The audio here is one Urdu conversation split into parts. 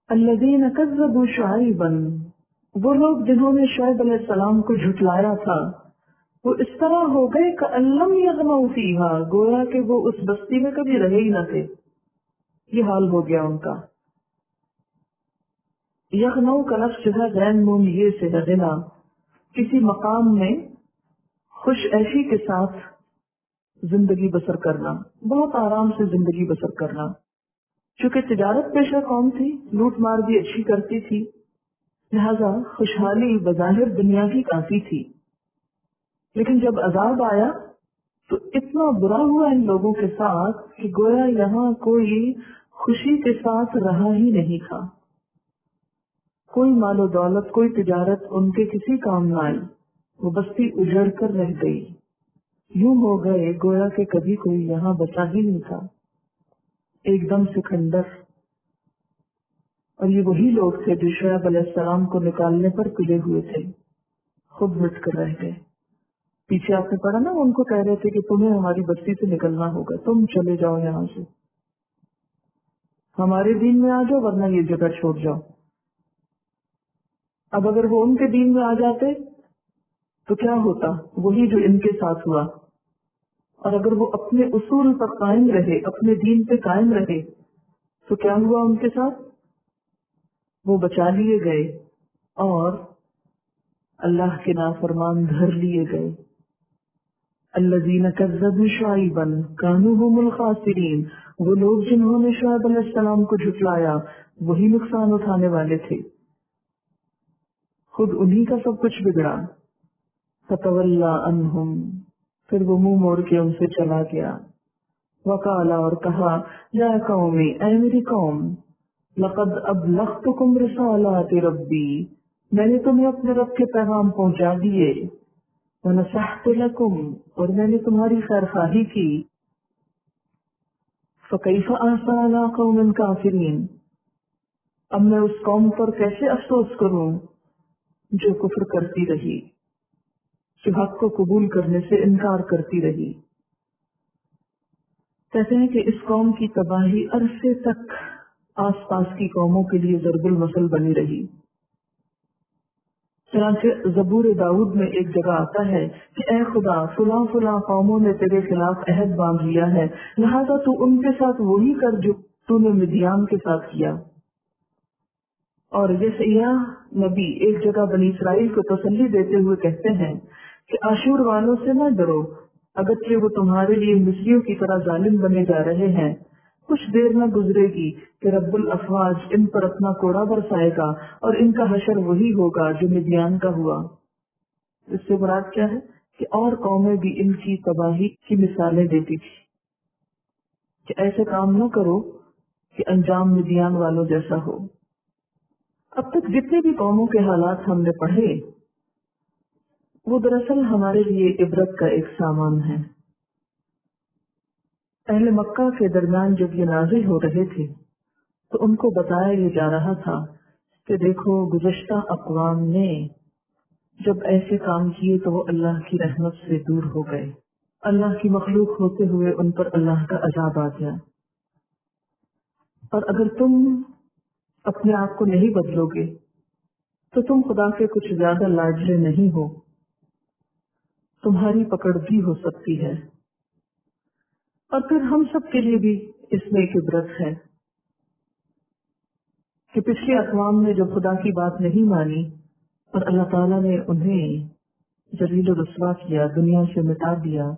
الذین کذبوا شعیبا، وہ لوگ جنہوں نے شعیب علیہ السلام کو جھٹلایا تھا، وہ اس طرح ہو گئے کأن لم یغنوا فیہا، گویا کہ وہ اس بستی میں کبھی رہے ہی نہ تھے. یہ حال ہو گیا ان کا. یغنو کا لفظ جو ہے غین نون یہ سے ہے غنا، کسی مقام میں خوش عیشی کے ساتھ زندگی بسر کرنا، بہت آرام سے زندگی بسر کرنا. چونکہ تجارت پیشہ قوم تھی، لوٹ مار بھی اچھی کرتی تھی، لہذا خوشحالی بظاہر دنیا کی کافی تھی. لیکن جب عذاب آیا تو اتنا برا ہوا ان لوگوں کے ساتھ کہ گویا یہاں کوئی خوشی کے ساتھ رہا ہی نہیں تھا. کوئی مال و دولت، کوئی تجارت ان کے کسی کام نہ آئی. وہ بستی اجڑ کر رہ گئی. یوں ہو گئے گویا کہ کبھی کوئی یہاں بچا ہی نہیں تھا، ایک دم سے کھنڈر. اور یہ وہی لوگ تھے جو شعیب علیہ السلام کو نکالنے پر تلے ہوئے تھے، خود مٹ کر رہ گئے. پیچھے آپ نے پڑھا نا، ان کو کہہ رہے تھے کہ تمہیں ہماری بستی سے نکلنا ہوگا، تم چلے جاؤ یہاں سے، ہمارے دین میں آ جاؤ ورنہ یہ جگہ چھوڑ جاؤ. اب اگر وہ ان کے دین میں آ جاتے تو کیا ہوتا؟ وہی جو ان کے ساتھ ہوا. اور اگر وہ اپنے اصول پر قائم رہے، اپنے دین پہ قائم رہے، تو کیا ہوا ان کے ساتھ؟ وہ بچا لیے گئے اور اللہ کے نافرمان دھر لیے گئے. الذین کذبوا شعیبا کانوا هم الخاسرین، وہ لوگ جنہوں نے شعیب علیہ السلام کو جھٹلایا وہی نقصان اٹھانے والے تھے. خود انہی کا سب کچھ بگڑا. فتولی عنہم، پھر وہ منہ موڑ کے ان سے چلا گیا. وقالا، اور کہا، یا قومی، اے میری قوم، لقد ابلغتکم رسالات ربی، میں نے تمہیں اپنے رب کے پیغام پہنچا دیے. ونصحت لکم، اور میں نے تمہاری خیر خواہی کی. فکیف آسیٰ علی قوم کافرین، اب میں اس قوم پر کیسے افسوس کروں جو کفر کرتی رہی، جو حق کو قبول کرنے سے انکار کرتی رہی. کہتے ہیں کہ اس قوم کی تباہی عرصے تک آس پاس کی قوموں کے لیے ضرب المثل بنی رہی. چنانچہ زبور داؤد میں ایک جگہ آتا ہے کہ اے خدا، فلاں فلاں قوموں نے تیرے خلاف عہد باندھ لیا ہے، لہذا تو ان کے ساتھ وہی کر جو تو نے مدیان کے ساتھ کیا. اور یسعیاہ نبی ایک جگہ بنی اسرائیل کو تسلی دیتے ہوئے کہتے ہیں کہ آشور والوں سے نہ ڈرو، اگرچہ وہ تمہارے لیے مصریوں کی طرح ظالم بنے جا رہے ہیں، کچھ دیر نہ گزرے گی کہ رب الافواج ان پر اپنا کوڑا برسائے گا اور ان کا حشر وہی ہوگا جو مدیان کا ہوا. اس سے مراد کیا ہے کہ اور قومیں بھی ان کی تباہی کی مثالیں دیتی تھی کہ ایسے کام نہ کرو کہ انجام مدیان والوں جیسا ہو. اب تک جتنے بھی قوموں کے حالات ہم نے پڑھے وہ دراصل ہمارے لیے عبرت کا ایک سامان ہے. اہل مکہ کے درمیان جب یہ نازل ہو رہے تھے تو ان کو بتایا یہ جا رہا تھا کہ دیکھو، گزشتہ اقوام نے جب ایسے کام کیے تو وہ اللہ کی رحمت سے دور ہو گئے، اللہ کی مخلوق ہوتے ہوئے ان پر اللہ کا عذاب آ گیا. اور اگر تم اپنے آپ کو نہیں بدلو گے تو تم خدا کے کچھ زیادہ لاڈلے نہیں ہو، تمہاری پکڑ بھی ہو سکتی ہے. اور پھر ہم سب کے لیے بھی اس میں ایک عبرت ہے کہ پچھلے اقوام نے جو خدا کی بات نہیں مانی اور اللہ تعالیٰ نے انہیں ذلیل و رسوا کیا، دنیا سے مٹا دیا،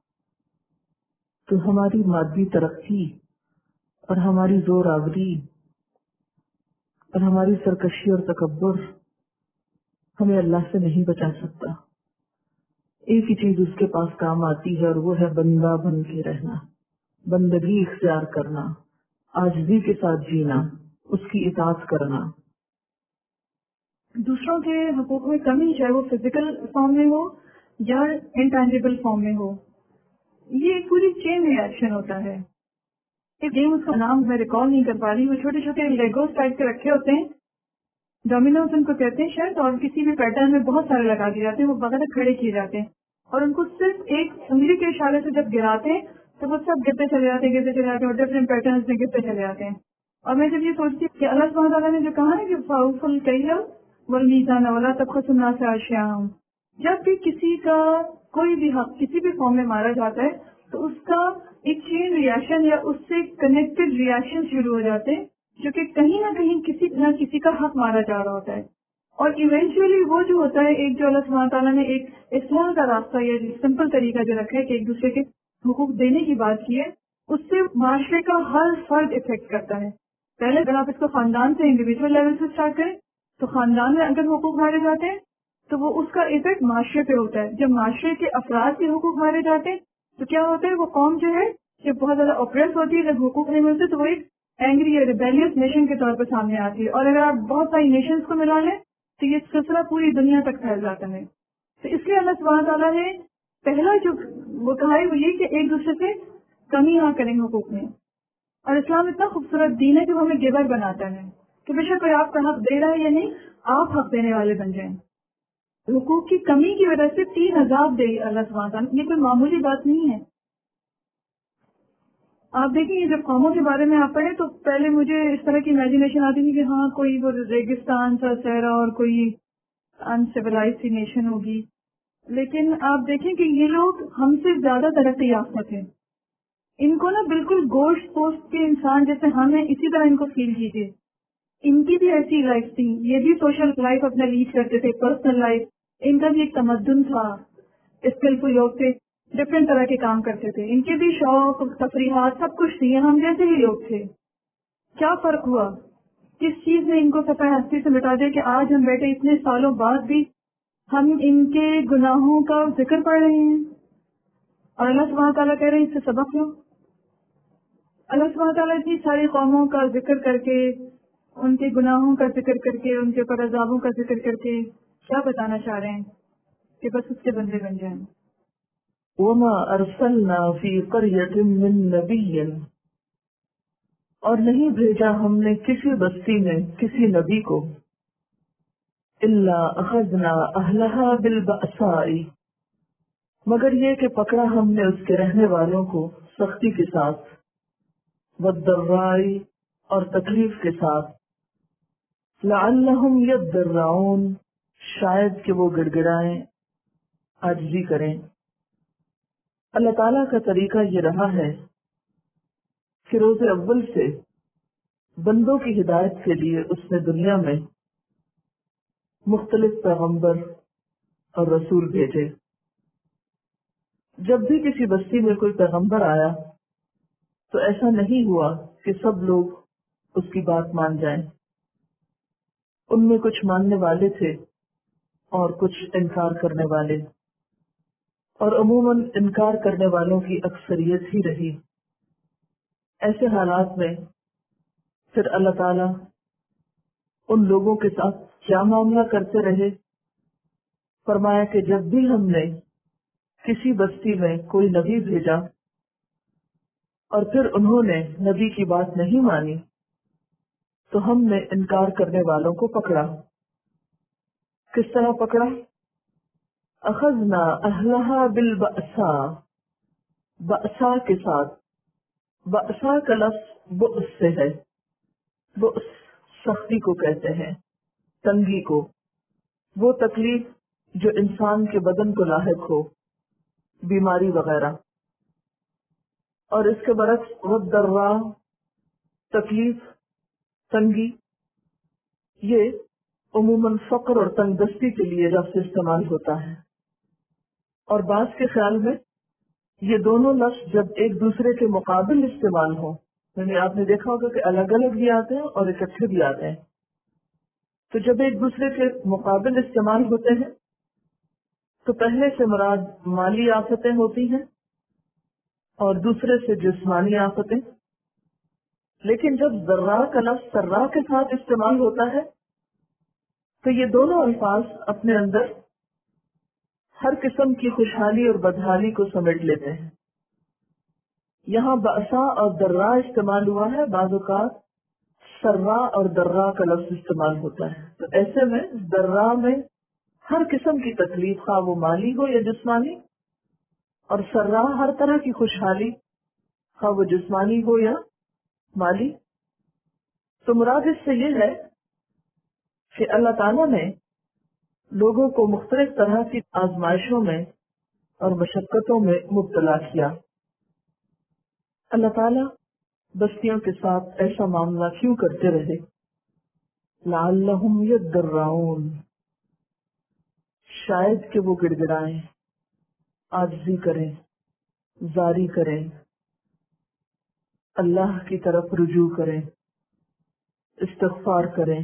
تو ہماری مادی ترقی اور ہماری زور آوری اور ہماری سرکشی اور تکبر ہمیں اللہ سے نہیں بچا سکتا. ایک ہی چیز اس کے پاس کام آتی ہے اور وہ ہے بندہ بن کے رہنا، بندگی اختیار کرنا، عاجزی کے ساتھ جینا، اس کی اطاعت کرنا. دوسروں کے حقوق میں کمی، چاہے وہ فزیکل فارم میں ہو یا انٹینجیبل فارم میں ہو، یہ ایک پوری چین ریئیکشن ہوتا ہے. ایک گیم، اس کا نام میں ریکال نہیں کر پا رہی، وہ چھوٹے چھوٹے لیگوز ٹائپ کے رکھے ہوتے ہیں، ڈومینوز ان کو کہتے ہیں شاید، اور کسی بھی پیٹرن میں بہت سارے لگا دیے جاتے ہیں، وہ بغیر کھڑے کیے جاتے ہیں اور ان کو صرف ایک انگلی کے اشارے سے جب گراتے ہیں تو وہ سب گرتے چلے جاتے ہیں اور ڈفرینٹ پیٹرنز میں گرتے چلے جاتے ہیں. اور میں جب یہ سوچتی ہوں کہ اللہ سبحانہ تعالیٰ نے جو کہا ہے کہ فاؤفل کیل والمیزان ولا تبخسوا الناس اشیاءهم، جب بھی کسی کا کوئی بھی حق کسی بھی فارم میں مارا جاتا ہے تو اس کا ایک چین ریاشن یا اس سے کنیکٹڈ ریاشن شروع ہو جاتے ہیں، جو کہ کہیں نہ کہیں کسی نہ کسی کا حق مارا جا رہا ہوتا ہے، اور ایونچولی وہ جو ہوتا ہے ایک جو اللہ سبحانہ تعالیٰ نے ایک اصلاح کا راستہ یا سمپل طریقہ جو رکھا ہے کہ ایک دوسرے کے حقوق دینے کی بات کی ہے، اس سے معاشرے کا ہر فرد افیکٹ کرتا ہے. پہلے اگر آپ اس کو خاندان سے انڈیویجول لیول سے اسٹارٹ کریں تو خاندان میں اگر حقوق مارے جاتے ہیں تو وہ اس کا افیکٹ معاشرے پہ ہوتا ہے. جب معاشرے کے افراد کے حقوق مارے جاتے ہیں تو کیا ہوتا ہے، وہ قوم جو ہے جب بہت زیادہ اوپریس ہوتی ہے، جب حقوق نہیں ملتے تو وہ ایک اینگری یا ریبیلیس نیشن کے طور پر سامنے آتی ہے. اور اگر آپ بہت ساری نیشنز کو ملا لیں تو یہ سلسلہ پوری دنیا تک پھیل جاتا ہے. تو اس لیے اللہ سبحانہ تعالیٰ نے پہلا جو وہ کہا ہے وہ یہ کہ ایک دوسرے سے کمی نہ کریں حقوق میں. اور اسلام اتنا خوبصورت دین ہے کہ وہ ہمیں گیور بناتا ہے کہ بے شک کوئی آپ کا حق دے رہا ہے یا نہیں، آپ حق دینے والے بن جائیں. حقوق کی کمی کی وجہ سے 3 عذاب دے اللہ سبحانہ تعالیٰ، یہ کوئی معمولی بات نہیں ہے. آپ دیکھیں جب قوموں کے بارے میں آپ پڑھیں تو پہلے مجھے اس طرح کی امیجنیشن آتی تھی کہ ہاں کوئی وہ ریگستان سا صحرا اور کوئی انسیولائز سی نیشن ہوگی، لیکن آپ دیکھیں کہ یہ لوگ ہم سے زیادہ ترقی یافتہ تھے. ان کو نا بالکل گوشت پوشت کے انسان جیسے ہم ہیں اسی طرح ان کو فیل کیجیے. ان کی بھی ایسی لائف تھی، یہ بھی سوشل لائف اپنا لیڈ کرتے تھے، پرسنل لائف، ان کا بھی ایک تمدن تھا، اسکلفل لوگ تھے، ڈفرینٹ طرح کے کام کرتے تھے، ان کے بھی شوق تفریحات سب کچھ تھی، ہم جیسے ہی لوگ تھے. کیا فرق ہوا؟ کس چیز نے ان کو صفحہ ہستی سے مٹا دیا کہ آج ہم بیٹھے اتنے سالوں بعد بھی ہم ان کے گناہوں کا ذکر پڑھ رہے ہیں اور اللہ سبحانہ تعالیٰ کہہ رہے ہیں اس سے سبق لو. اللہ سبحانہ تعالیٰ اتنی ساری قوموں کا ذکر کر کے، ان کے گناہوں کا ذکر کر کے، ان کے اوپر عذابوں کا ذکر کر کے کیا بتانا چاہ رہے ہیں کہ بس اس کے بندے بن جائیں. وما ارسلنا فی قریۃ من نبی، اور نہیں بھیجا ہم نے کسی بستی میں کسی نبی کو، الا اخذنا اہلها بالبأساء، مگر یہ کہ پکڑا ہم نے اس کے رہنے والوں کو سختی کے ساتھ، والضراء اور تکلیف کے ساتھ، لعلہم یضرعون شاید کہ وہ گڑ گڑائیں، عاجزی کریں. اللہ تعالیٰ کا طریقہ یہ رہا ہے کہ روز اول سے بندوں کی ہدایت کے لیے اس نے دنیا میں مختلف پیغمبر اور رسول بھیجے. جب بھی کسی بستی میں کوئی پیغمبر آیا تو ایسا نہیں ہوا کہ سب لوگ اس کی بات مان جائیں. ان میں کچھ ماننے والے تھے اور کچھ انکار کرنے والے، اور عموماً انکار کرنے والوں کی اکثریت ہی رہی. ایسے حالات میں پھر اللہ تعالیٰ ان لوگوں کے ساتھ کیا معاملہ کرتے رہے؟ فرمایا کہ جب بھی ہم نے کسی بستی میں کوئی نبی بھیجا اور پھر انہوں نے نبی کی بات نہیں مانی تو ہم نے انکار کرنے والوں کو پکڑا. کس طرح پکڑا؟ اخذنا اہلها بالبأساء، بأسا کے ساتھ. بأسا کا لفظ بؤس سے ہے. بؤس سختی کو کہتے ہیں، تنگی کو، وہ تکلیف جو انسان کے بدن کو لاحق ہو، بیماری وغیرہ. اور اس کے برعکس والضراء تکلیف، تنگی، یہ عموماً فقر اور تنگ دستی کے لیے لفظ استعمال ہوتا ہے. اور بعض کے خیال میں یہ دونوں لفظ جب ایک دوسرے کے مقابل استعمال ہوں، یعنی آپ نے دیکھا ہوگا کہ الگ الگ بھی آتے ہیں اور اکٹھے بھی آتے ہیں، تو جب ایک دوسرے کے مقابل استعمال ہوتے ہیں تو پہلے سے مراد مالی آفتیں ہوتی ہیں اور دوسرے سے جسمانی آفتیں. لیکن جب ذرا کا لفظ سرا کے ساتھ استعمال ہوتا ہے تو یہ دونوں الفاظ اپنے اندر ہر قسم کی خوشحالی اور بدحالی کو سمیٹ لیتے ہیں. یہاں بأسا اور درا استعمال ہوا ہے، بعض اوقات سرا اور درا کا لفظ استعمال ہوتا ہے. تو ایسے میں درا میں ہر قسم کی تکلیف، خواہ وہ مالی ہو یا جسمانی، اور سرا ہر طرح کی خوشحالی، خواہ وہ جسمانی ہو یا مالی. تو مراد اس سے یہ ہے کہ اللہ تعالیٰ نے لوگوں کو مختلف طرح کی آزمائشوں میں اور مشقتوں میں مبتلا کیا۔ اللہ تعالیٰ بستیوں کے ساتھ ایسا معاملہ کیوں کرتے رہے؟ لعلہم یضرعون، شاید کہ وہ گڑ گڑائیں، عاجزی کریں، زاری کریں، اللہ کی طرف رجوع کریں، استغفار کریں۔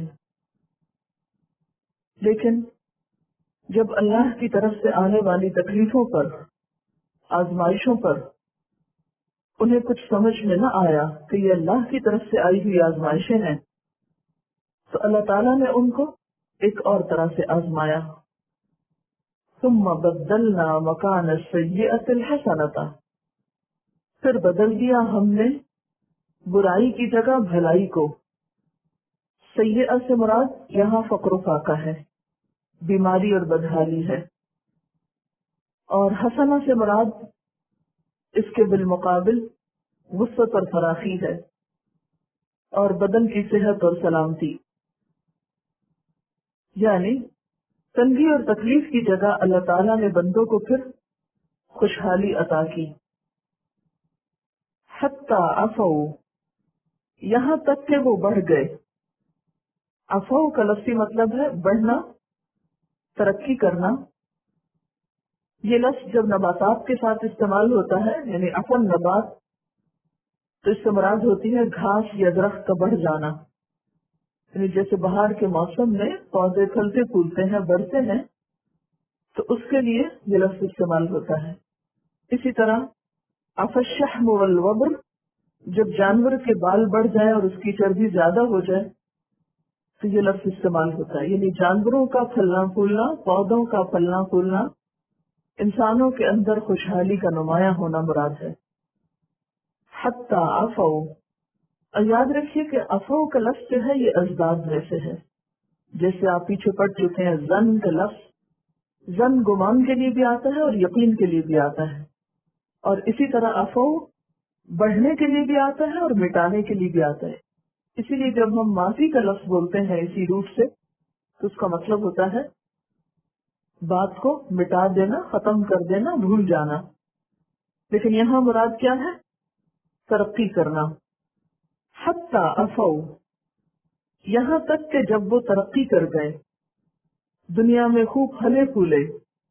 لیکن جب اللہ کی طرف سے آنے والی تکلیفوں پر، آزمائشوں پر انہیں کچھ سمجھ میں نہ آیا کہ یہ اللہ کی طرف سے آئی ہوئی آزمائشیں ہیں، تو اللہ تعالیٰ نے ان کو ایک اور طرح سے آزمایا۔ ثم بدلنا مکان السیئۃ الحسنۃ، پھر بدل دیا ہم نے برائی کی جگہ بھلائی کو۔ سیئہ سے مراد یہاں فقر و فاقہ ہے، بیماری اور بدحالی ہے، اور حسنہ سے مراد اس کے بالمقابل وسعت اور فراخی ہے، اور بدن کی صحت اور سلامتی۔ یعنی تنگی اور تکلیف کی جگہ اللہ تعالیٰ نے بندوں کو پھر خوشحالی عطا کی۔ حتی عفو، یہاں تک کہ وہ بڑھ گئے۔ عفو کا لفظی مطلب ہے بڑھنا، ترقی کرنا۔ یہ لفظ جب نباتات کے ساتھ استعمال ہوتا ہے، یعنی عفن نبات، تو اس سے مراد ہوتی ہے گھاس یا درخت کا بڑھ جانا۔ یعنی جیسے بہار کے موسم میں پودے پھلتے پھولتے ہیں، بڑھتے ہیں، تو اس کے لیے یہ لفظ استعمال ہوتا ہے۔ اسی طرح عفا الشحم والوبر، جب جانور کے بال بڑھ جائیں اور اس کی چربی زیادہ ہو جائے تو یہ لفظ استعمال ہوتا ہے۔ یعنی جانوروں کا پھلنا پھولنا، پودوں کا پھلنا پھولنا، انسانوں کے اندر خوشحالی کا نمایاں ہونا مراد ہے۔ حتی عفو، اور یاد رکھیے کہ عفو کا لفظ جو ہے یہ ازداد میں سے ہے۔ جیسے آپ پیچھے پڑ چکے ہیں زن کا لفظ، زن گمان کے لیے بھی آتا ہے اور یقین کے لیے بھی آتا ہے، اور اسی طرح عفو بڑھنے کے لیے بھی آتا ہے اور مٹانے کے لیے بھی آتا ہے۔ اسی لیے جب ہم معافی کا لفظ بولتے ہیں اسی روٹ سے، تو اس کا مطلب ہوتا ہے بات کو مٹا دینا، ختم کر دینا، بھول جانا۔ لیکن یہاں مراد کیا ہے؟ ترقی کرنا۔ حتی عفو، یہاں تک کہ جب وہ ترقی کر گئے، دنیا میں خوب پھلے پھولے،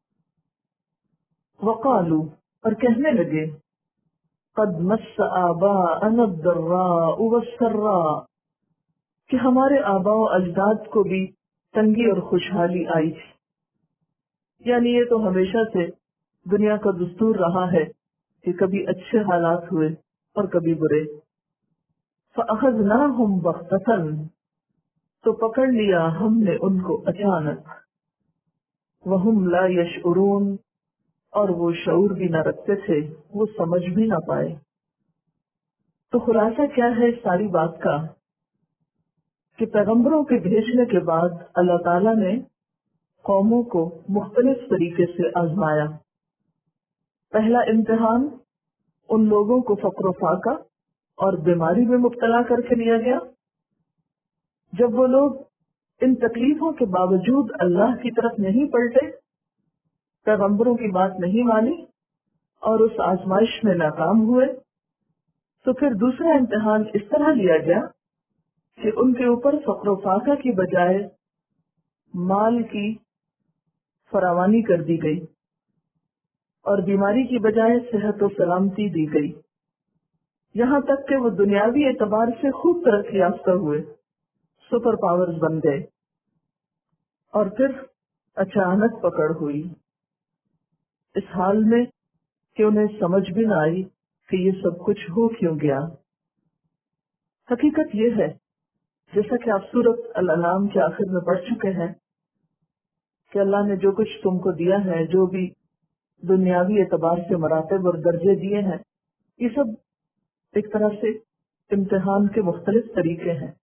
وقالو، اور کہنے لگے قد مس آباءنا الضراء والسراء، کہ ہمارے آباء و اجداد کو بھی تنگی اور خوشحالی آئی تھی۔ یعنی یہ تو ہمیشہ سے دنیا کا دستور رہا ہے کہ کبھی اچھے حالات ہوئے اور کبھی برے۔ فأخذناہم بغتۃ، تو پکڑ لیا ہم نے ان کو اچانک، وہم لا یشعرون، اور وہ شعور بھی نہ رکھتے تھے، وہ سمجھ بھی نہ پائے۔ تو خلاصہ کیا ہے اس ساری بات کا؟ کہ پیغمبروں کے بھیجنے کے بعد اللہ تعالیٰ نے قوموں کو مختلف طریقے سے آزمایا۔ پہلا امتحان ان لوگوں کو فقر و فاقہ اور بیماری میں مبتلا کر کے لیا گیا۔ جب وہ لوگ ان تکلیفوں کے باوجود اللہ کی طرف نہیں پلٹے، پیغمبروں کی بات نہیں مانی اور اس آزمائش میں ناکام ہوئے، تو پھر دوسرا امتحان اس طرح لیا گیا کہ ان کے اوپر فقر و فاقہ کی بجائے مال کی فراوانی کر دی گئی، اور بیماری کی بجائے صحت و سلامتی دی گئی، یہاں تک کہ وہ دنیاوی اعتبار سے خوب ترقی یافتہ ہوئے، سپر پاورز بن گئے۔ اور پھر اچانک پکڑ ہوئی، اس حال میں کہ انہیں سمجھ بھی نہ آئی کہ یہ سب کچھ ہو کیوں گیا۔ حقیقت یہ ہے، جیسا کہ آپ سورۃ الانعام کے آخر میں پڑھ چکے ہیں، کہ اللہ نے جو کچھ تم کو دیا ہے، جو بھی دنیاوی اعتبار سے مراتب اور درجے دیے ہیں، یہ سب ایک طرح سے امتحان کے مختلف طریقے ہیں۔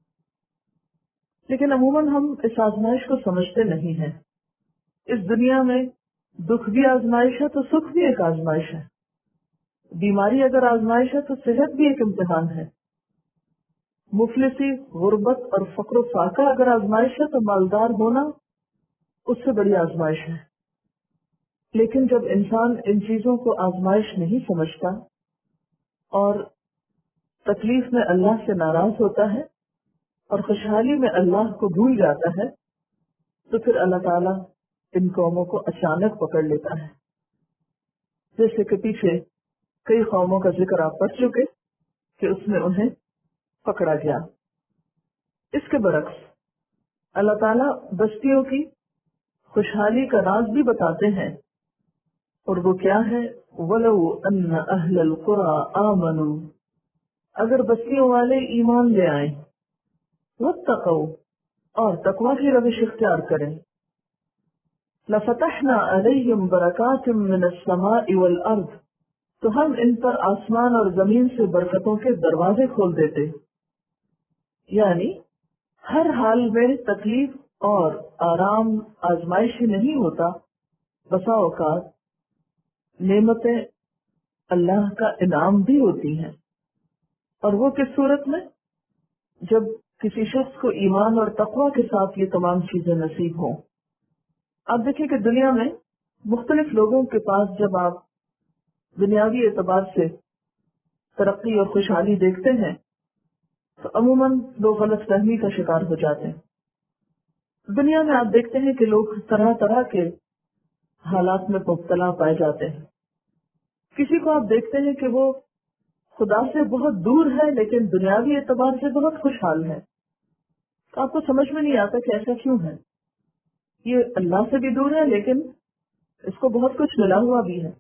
لیکن عموماً ہم اس آزمائش کو سمجھتے نہیں ہیں۔ اس دنیا میں دکھ بھی آزمائش ہے تو سکھ بھی ایک آزمائش ہے، بیماری اگر آزمائش ہے تو صحت بھی ایک امتحان ہے، मुफलिसी, गुर्बत और फक्र फाका अगर आजमाइश है तो मालदार होना उससे बड़ी आजमाइश है। लेकिन जब इंसान इन चीजों को आजमाइश नहीं समझता और तकलीफ में अल्लाह से नाराज होता है और खुशहाली में अल्लाह को भूल जाता है, तो फिर अल्लाह ताला इन कौमों को अचानक पकड़ लेता है। जैसे कि पीछे कई कौमों का जिक्र आप पढ़ चुके कि उसमें उन्हें पकड़ा गया। इसके बरक्स अल्लाह ताला बस्तियों की खुशहाली का राज भी बताते हैं, और वो क्या है? वलौ अन्न अहलल कुरा आमनू, अगर बस्तियों वाले ईमान ले आए, वत्तक़ौ, और तकवा की रविश इख्तियार करें, लफतहना अलैहिम बरकातिम मिनस समाई वल अर्द, तो हम इन पर आसमान और जमीन से बरकतों के दरवाजे खोल देते। यानी हर हाल में तकलीफ और आराम आजमाइश ही नहीं होता, बसा औकात नेमतें अल्लाह का इनाम भी होती हैं। और वो किस सूरत में? जब किसी शख्स को ईमान और तकवा के साथ ये तमाम चीजें नसीब हों। आप देखिए कि दुनिया में मुख्तलिफ लोगों के पास जब आप दुनियावी एतबार से तरक्की और खुशहाली देखते हैं तो अमूमन लोग गलत फहमी का शिकार हो जाते हैं। दुनिया में आप देखते हैं कि लोग तरह तरह के हालात में मुब्तला पाए जाते हैं। किसी को आप देखते हैं कि वो खुदा से बहुत दूर है लेकिन दुनियावी एतबार से बहुत खुशहाल है, तो आपको समझ में नहीं आता कि ऐसा क्यों है। ये अल्लाह से भी दूर है लेकिन इसको बहुत कुछ मिला हुआ भी है।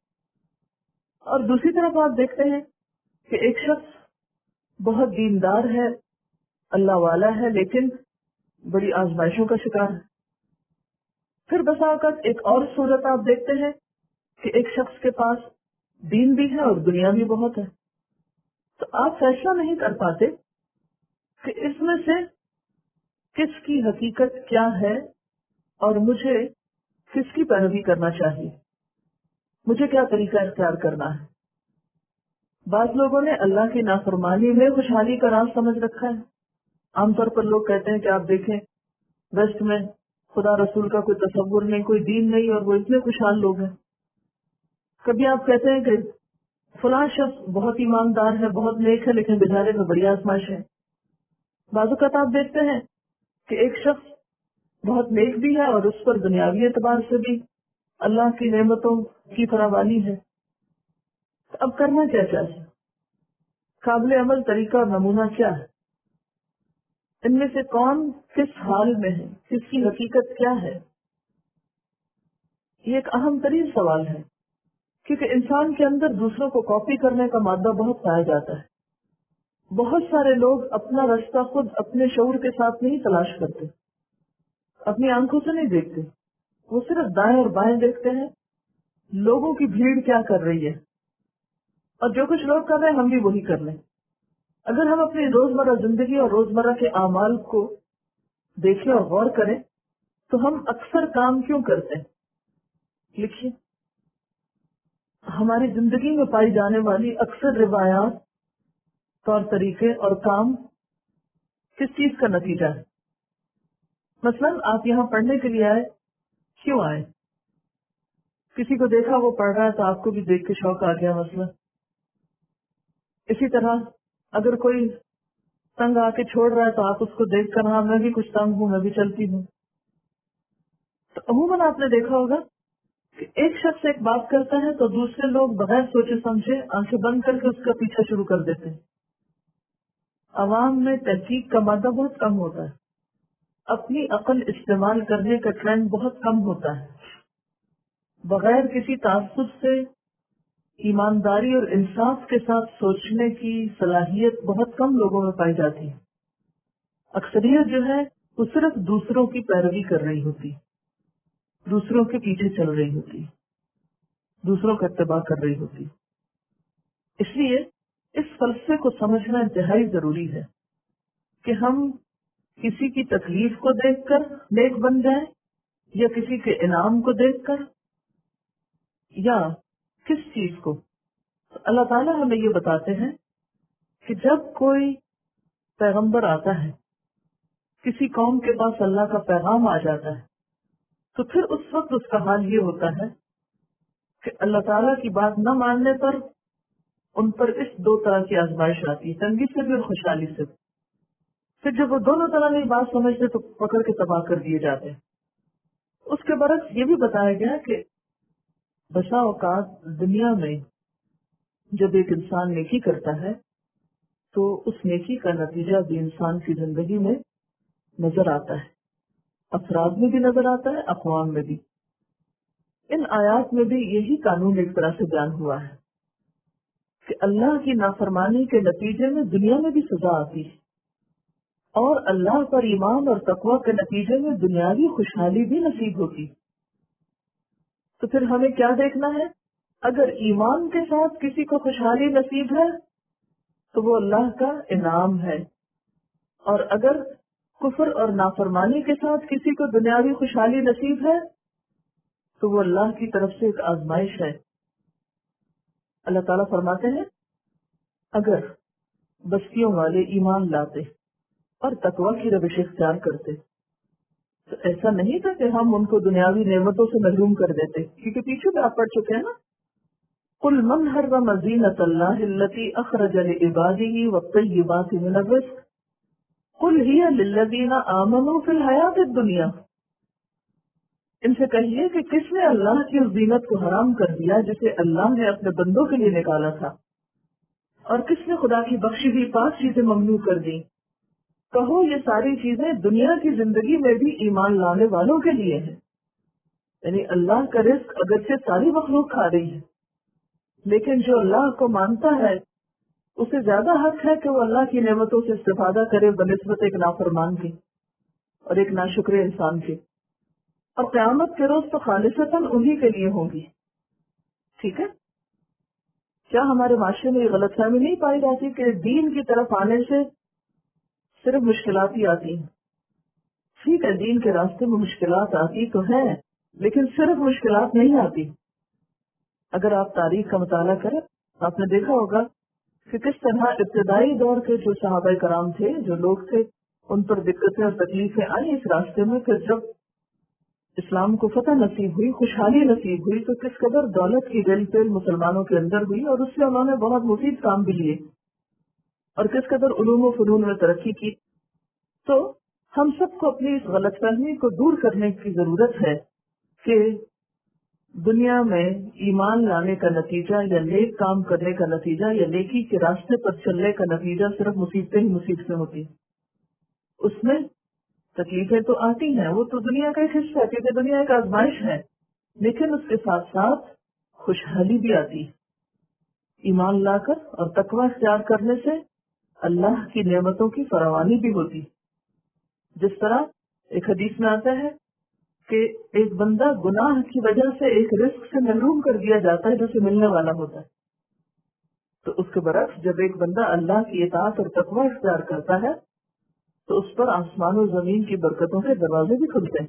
और दूसरी तरफ आप देखते हैं कि एक शख्स बहुत दीनदार है, अल्लाह वाला है, लेकिन बड़ी आजमाइशों का शिकार है। फिर बसा औक़ात एक और सूरत आप देखते हैं कि एक शख्स के पास दीन भी है और दुनिया भी बहुत है, तो आप फैसला नहीं कर पाते कि इसमें से किसकी हकीकत क्या है और मुझे किसकी पैरवी करना चाहिए, मुझे क्या तरीका इख्तियार करना है। बाज़ लोगों ने अल्लाह की नाफरमानी में खुशहाली का राज समझ रखा है। आमतौर पर लोग कहते हैं कि आप देखें वेस्ट में खुदा रसूल का कोई तसव्वुर नहीं, कोई दीन नहीं, और वो इतने खुशहाल लोग हैं। कभी आप कहते हैं कि फलां शख्स बहुत ईमानदार है, बहुत नेक है, लेकिन बेचारे में बड़ी आजमाइश है। बाज़ आप देखते हैं कि एक शख्स बहुत नेक भी है और उस पर दुनियावी एतबार से भी अल्लाह की नेमतों की फरावानी है। तो अब करना क्या चाहिए? काबिल अमल तरीका और नमूना क्या है? इनमें से कौन किस हाल में है, किसकी हकीकत क्या है? ये एक अहम तरीन सवाल है, क्योंकि इंसान के अंदर दूसरों को कॉपी करने का मादा बहुत पाया जाता है। बहुत सारे लोग अपना रास्ता खुद अपने शऊर के साथ नहीं तलाश करते, अपनी आंखों से नहीं देखते, वो सिर्फ दाएं और बाएं देखते हैं लोगों की भीड़ क्या कर रही है, और जो कुछ लोग कर रहे हैं हम भी वही कर लें। अगर हम अपनी रोजमर्रा जिंदगी और रोजमर्रा के आमाल को देखें और गौर करें तो हम अक्सर काम क्यों करते हैं? लिखिए, हमारी जिंदगी में पाई जाने वाली अक्सर रिवायात, तौर तरीके और काम किस चीज का नतीजा है? मसलन आप यहाँ पढ़ने के लिए आए, क्यों आए? किसी को देखा वो पढ़ रहा है तो आपको भी देख के शौक आ गया मसलन। इसी तरह अगर कोई तंग आके छोड़ रहा है तो आप उसको देख कर, हाँ मैं भी कुछ तंग हूँ, मैं भी चलती हूँ। तो अमूमन आपने देखा होगा कि एक शख्स एक बात करता है तो दूसरे लोग बगैर सोचे समझे आंखें बंद करके उसका पीछा शुरू कर देते हैं। अवाम में तहकीक का मादा बहुत कम होता है, अपनी अकल इस्तेमाल करने का ट्रेंड बहुत कम होता है। बगैर किसी तासुब से ईमानदारी और इंसाफ के साथ सोचने की सलाहियत बहुत कम लोगों में पाई जाती है। अक्सरियत जो है वो सिर्फ दूसरों की पैरवी कर रही होती, दूसरों के पीछे चल रही होती, दूसरों का इत्तेबा कर रही होती। इसलिए इस फलसफे को समझना इंतहाई जरूरी है कि हम किसी की तकलीफ को देखकर नेक बन जाए या किसी के इनाम को देखकर, या किस चीज को। तो अल्लाह ताला हमें ये बताते हैं कि जब कोई پیغمبر آتا ہے، کسی قوم کے پاس اللہ کا پیغام آ جاتا ہے، تو پھر اس وقت اس کا حال یہ ہوتا ہے کہ اللہ تعالیٰ کی بات نہ ماننے پر ان پر اس دو طرح کی آزمائش آتی ہے، تنگی سے بھی اور خوشحالی سے بھی۔ پھر جب وہ دونوں طرح کی بات سمجھتے تو پکڑ کے تباہ کر دیے جاتے ہیں۔ اس کے برعکس یہ بھی بتایا گیا کہ بسا اوقات دنیا میں جب ایک انسان نیکی کرتا ہے تو اس نیکی کا نتیجہ بھی انسان کی زندگی میں نظر آتا ہے، افراد میں بھی نظر آتا ہے، اقوام میں بھی۔ ان آیات میں بھی یہی قانون ایک طرح سے بیان ہوا ہے کہ اللہ کی نافرمانی کے نتیجے میں دنیا میں بھی سزا آتی ہے، اور اللہ پر ایمان اور تقوی کے نتیجے میں دنیاوی خوشحالی بھی نصیب ہوتی۔ تو پھر ہمیں کیا دیکھنا ہے؟ اگر ایمان کے ساتھ کسی کو خوشحالی نصیب ہے تو وہ اللہ کا انعام ہے، اور اگر کفر اور نافرمانی کے ساتھ کسی کو دنیاوی خوشحالی نصیب ہے تو وہ اللہ کی طرف سے ایک آزمائش ہے۔ اللہ تعالیٰ فرماتے ہیں اگر بستیوں والے ایمان لاتے اور تقوی کی روش اختیار کرتے تو ایسا نہیں تھا کہ ہم ان کو دنیاوی نعمتوں سے محروم کر دیتے، کیونکہ پیچھے بھی آپ پڑھ چکے ہیں نا، قل من حرم زینۃ اللہ التی اخرج لعباده والطیبات من الرزق قل ہی للذین آمنوا فی الحیات الدنیا۔ ان سے کہیے کہ کس نے اللہ کی اس زینت کو حرام کر دیا جسے اللہ نے اپنے بندوں کے لیے نکالا تھا، اور کس نے خدا کی بخشی ہوئی پاک چیزیں ممنوع کر دی؟ کہو یہ ساری چیزیں دنیا کی زندگی میں بھی ایمان لانے والوں کے لیے ہیں۔ یعنی اللہ کا رزق اگرچہ ساری مخلوق کھا رہی ہے، لیکن جو اللہ کو مانتا ہے اسے زیادہ حق ہے کہ وہ اللہ کی نعمتوں سے استفادہ کرے بنسبت ایک نافرمان کے اور ایک ناشکر انسان کے۔ اور قیامت کے روز تو خالصتاً انہی کے لیے ہوں گی۔ ٹھیک ہے؟ کیا ہمارے معاشرے میں یہ غلط فہمی نہیں پائی جاتی کہ دین کی طرف آنے سے صرف مشکلات ہی آتی ہیں؟ ٹھیک ہے، دین کے راستے میں مشکلات آتی تو ہیں، لیکن صرف مشکلات نہیں آتی۔ اگر آپ تاریخ کا مطالعہ کریں آپ نے دیکھا ہوگا کہ کس طرح ابتدائی دور کے جو صحابہ کرام تھے، جو لوگ تھے، ان پر دقتیں اور تکلیفیں آئی اس راستے میں۔ پھر جب اسلام کو فتح نصیب ہوئی، خوشحالی نصیب ہوئی، تو کس قدر دولت کی گل پھیل مسلمانوں کے اندر ہوئی، اور اس سے انہوں نے بہت مفید کام بھی لیے، اور کس قدر علوم و فنون میں ترقی کی۔ تو ہم سب کو اپنی اس غلط فہمی کو دور کرنے کی ضرورت ہے کہ دنیا میں ایمان لانے کا نتیجہ یا نیک کام کرنے کا نتیجہ یا نیکی کے راستے پر چلنے کا نتیجہ صرف مصیبتیں ہی مصیبتیں ہوتی۔ اس میں تکلیفیں تو آتی ہیں، وہ تو دنیا کا ایک حصہ ہے، کیونکہ دنیا ایک آزمائش ہے، لیکن اس کے ساتھ ساتھ خوشحالی بھی آتی ہے۔ ایمان لا کر اور تقوی اختیار کرنے سے اللہ کی نعمتوں کی فراوانی بھی ہوتی۔ جس طرح ایک حدیث میں آتا ہے کہ ایک بندہ گناہ کی وجہ سے ایک رزق سے محروم کر دیا جاتا ہے جو اسے ملنے والا ہوتا ہے، تو اس کے برعکس جب ایک بندہ اللہ کی اطاعت اور تقوی اختیار کرتا ہے تو اس پر آسمان و زمین کی برکتوں کے دروازے بھی کھلتے ہیں۔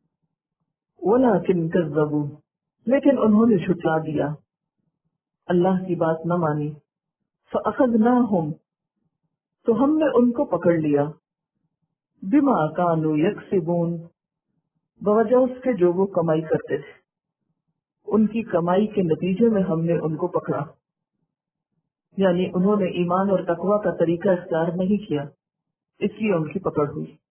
وَلَٰكِن كَذَّبُوا، لیکن انہوں نے جھٹلا دیا، اللہ کی بات نہ مانی۔ فَأَخَذْنَاهُمْ، تو ہم نے ان کو پکڑ لیا، بِمَا كَانُوا يَكْسِبُونَ، بوجہ اس کے جو وہ کمائی کرتے تھے، ان کی کمائی کے نتیجے میں ہم نے ان کو پکڑا، یعنی انہوں نے ایمان اور تقوی کا طریقہ اختیار نہیں کیا، اس لیے ان کی پکڑ ہوئی۔